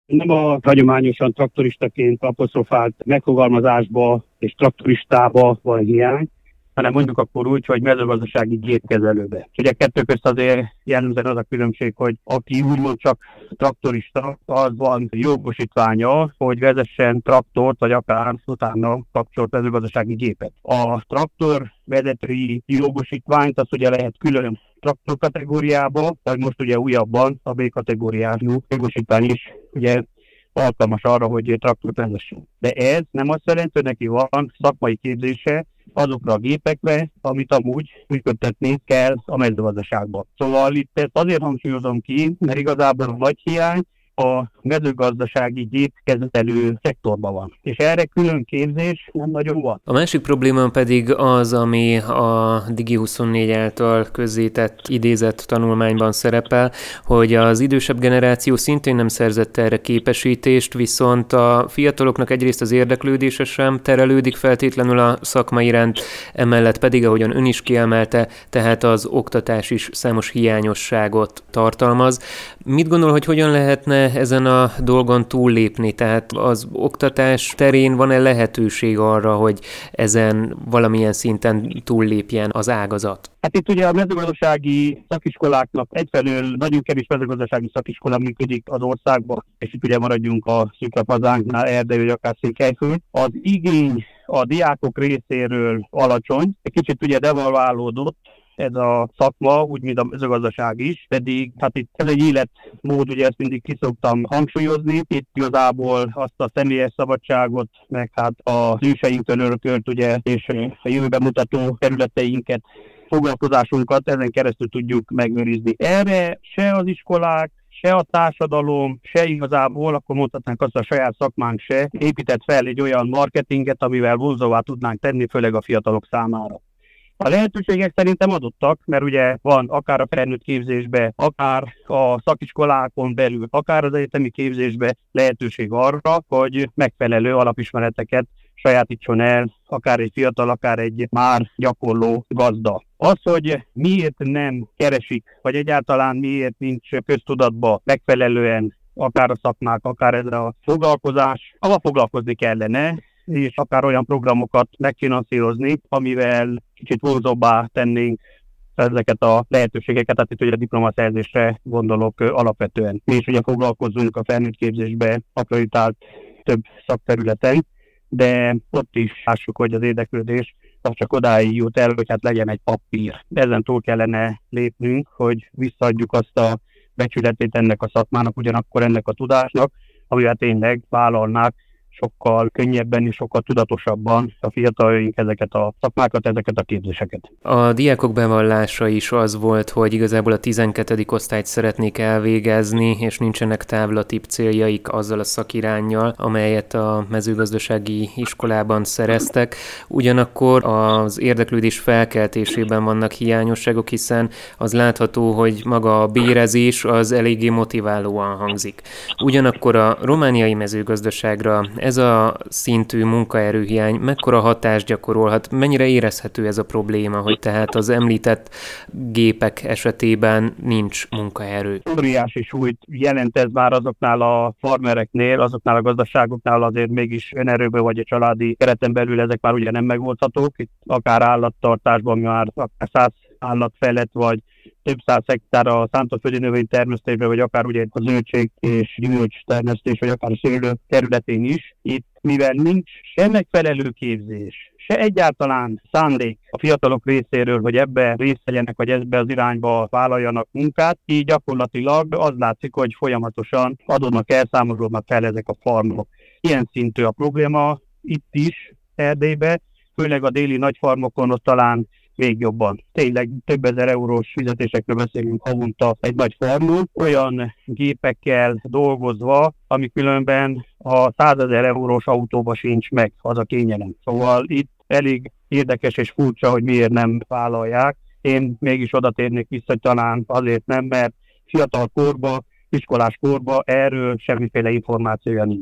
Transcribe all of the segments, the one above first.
Nem a hagyományosan traktoristaként apostrofált megfogalmazásba és traktoristába van hiány, hanem mondjuk akkor úgy, hogy mezőgazdasági gépkezelőbe. Ugye kettő közt azért jellemzően az a különbség, hogy aki úgymond csak traktorista, az van jogosítványa, hogy vezessen traktort, vagy akár utána kapcsolt mezőgazdasági gépet. A traktor vezetői jogosítványt azt ugye lehet külön traktor kategóriába, vagy most ugye újabban a B kategóriájú jogosítvány is ugye alkalmas arra, hogy traktort vezessen. De ez nem azt jelenti, hogy neki van szakmai képzése azokra a gépekre, amit amúgy működtetni kell a mezőgazdaságban. Szóval itt ezt azért hangsúlyozom ki, mert igazából a nagy hiány a mezőgazdasági gépkezelő szektorban van. És erre külön képzés nem nagyon van. A másik probléma pedig az, ami a Digi24 által közzétett idézett tanulmányban szerepel, hogy az idősebb generáció szintén nem szerzett erre képesítést, viszont a fiataloknak egyrészt az érdeklődése sem terelődik feltétlenül a szakma iránt, emellett pedig, ahogyan ön is kiemelte, tehát az oktatás is számos hiányosságot tartalmaz. Mit gondol, hogy hogyan lehetne ezen a dolgon túllépni? Tehát az oktatás terén van-e lehetőség arra, hogy ezen valamilyen szinten túllépjen az ágazat? Hát itt ugye a mezőgazdasági szakiskoláknak egyfelől nagyon kevés mezőgazdasági szakiskola működik az országban, és itt ugye maradjunk a szűkebb hazánknál, Erdély vagy akár Székelyföld. Az igény a diákok részéről alacsony, egy kicsit ugye devalválódott ez a szakma, úgy, mint a mezőgazdaság is, pedig hát itt ez egy életmód, ugye ezt mindig ki szoktam hangsúlyozni. Itt igazából azt a személyes szabadságot, meg hát az őseinktől örökölt, ugye, és a jövőben mutató területeinket, foglalkozásunkat ezen keresztül tudjuk megőrizni. Erre se az iskolák, se a társadalom, se igazából, akkor mondhatnánk azt, a saját szakmánk se épített fel egy olyan marketinget, amivel vonzóvá tudnánk tenni, főleg a fiatalok számára. A lehetőségek szerintem adottak, mert ugye van akár a felnőtt képzésbe, akár a szakiskolákon belül, akár az egyetemi képzésbe lehetőség arra, hogy megfelelő alapismereteket sajátítson el, akár egy fiatal, akár egy már gyakorló gazda. Az, hogy miért nem keresik, vagy egyáltalán miért nincs köztudatba megfelelően akár a szakmák, akár ez a foglalkozás, ahol foglalkozni kellene, és akár olyan programokat megfinanszírozni, amivel kicsit vonzóbbá tennénk ezeket a lehetőségeket, tehát itt ugye a diplomaszerzésre gondolok alapvetően. Mi is ugye foglalkozunk a felnőtt képzésbe akreditált több szakterületen, de ott is lássuk, hogy az érdeklődés az csak odáig jut el, hogy hát legyen egy papír. Ezen túl kellene lépnünk, hogy visszaadjuk azt a becsületét ennek a szakmának, ugyanakkor ennek a tudásnak, amivel tényleg vállalnák sokkal könnyebben és sokkal tudatosabban a fiataljaink ezeket a szakmákat, ezeket a képzéseket. A diákok bevallása is az volt, hogy igazából a 12. osztályt szeretnék elvégezni, és nincsenek távlatibb céljaik azzal a szakiránnyal, amelyet a mezőgazdasági iskolában szereztek. Ugyanakkor az érdeklődés felkeltésében vannak hiányosságok, hiszen az látható, hogy maga a bérezés az eléggé motiválóan hangzik. Ugyanakkor a romániai mezőgazdaságra ez a szintű munkaerőhiány mekkora hatást gyakorolhat, mennyire érezhető ez a probléma, hogy tehát az említett gépek esetében nincs munkaerő? Óriási súlyt jelent ez már azoknál a farmereknél, azoknál a gazdaságoknál, azért mégis önerőből vagy a családi kereten belül ezek már ugye nem megoldhatók. Itt akár állattartásban már akár 100 állat felett, vagy több száz hektár a szántóföldi növénytermesztésben, vagy akár ugye a zöldség és gyümölcs termesztés, vagy akár a szőlő területén is. Itt, mivel nincs se megfelelő képzés, se egyáltalán szándék a fiatalok részéről, hogy ebbe részt vegyenek, vagy ebbe az irányba vállaljanak munkát, így gyakorlatilag az látszik, hogy folyamatosan adódnak, elszámolódnak fel ezek a farmok. Ilyen szintű a probléma itt is, Erdélyben, főleg a déli nagyfarmokon, ott talán még jobban. Tényleg több ezer eurós fizetésekről beszélünk havonta egy nagy farmon, olyan gépekkel dolgozva, ami különben a 100 000 eurós autóba sincs meg, az a kényelem. Szóval itt elég érdekes és furcsa, hogy miért nem vállalják. Én mégis oda térnék vissza, hogy talán azért nem, mert fiatal korban, iskolás korban erről semmiféle információja nincs.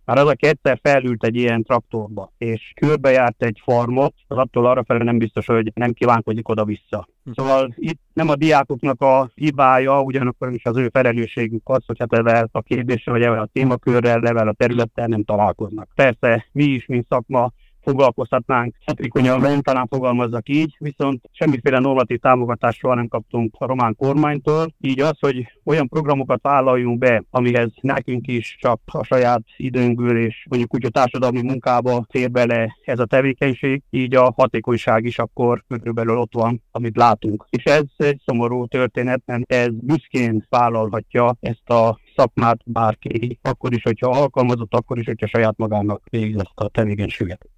Már az, aki egyszer felült egy ilyen traktorba, és körbejárt egy farmot, az attól arrafelé nem biztos, hogy nem kívánkozik oda-vissza. Szóval itt nem a diákoknak a hibája, ugyanakkor is az ő felelősségük az, hogy hát ezzel a kérdéssel, vagy ezzel a témakörrel, ezzel a területtel nem találkoznak. Persze mi is, mint szakma, foglalkozhatnánk hatékonyan, talán fogalmazzak így, viszont semmiféle normatív támogatást soha nem kaptunk a román kormánytól, így az, hogy olyan programokat vállaljunk be, amihez nekünk is csak a saját időnkből és mondjuk úgy a társadalmi munkába fér bele ez a tevékenység, így a hatékonyság is akkor körülbelül ott van, amit látunk. És ez egy szomorú történet, mert ez büszkén vállalhatja ezt a szakmát bárki, akkor is, hogyha alkalmazott, akkor is, hogyha saját magának végzi ezt a tevékenységet.